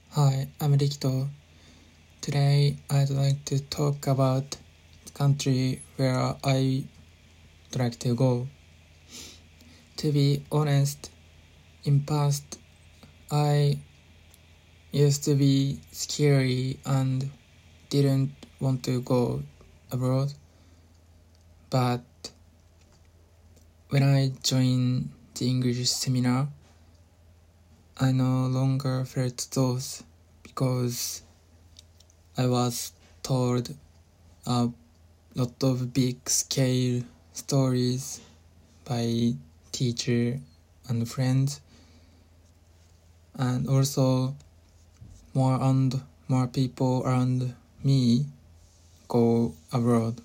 Hi, I'm Rikito. Today I'd like to talk about the country where I'd like to go. To be honest, in past I used to be scary and didn't want to go abroad. But when I joined the English seminar, I no longer felt those because I was told a lot of big scale stories by teacher and friends, and also more and more people around me go abroad.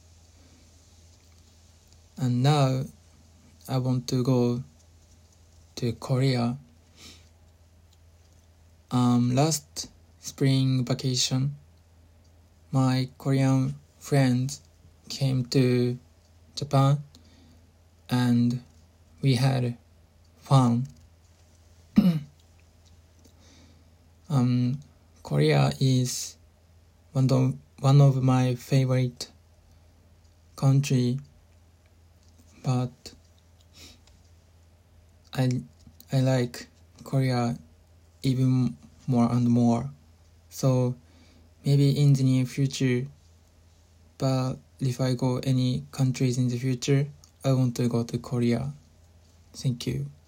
And now I want to go to Korea. Last spring vacation, my Korean friends came to Japan and we had fun. Korea is one of my favorite country, but I like Korea even more and more. So maybe in the near future, but if I go any countries in the future, I want to go to Korea. Thank you.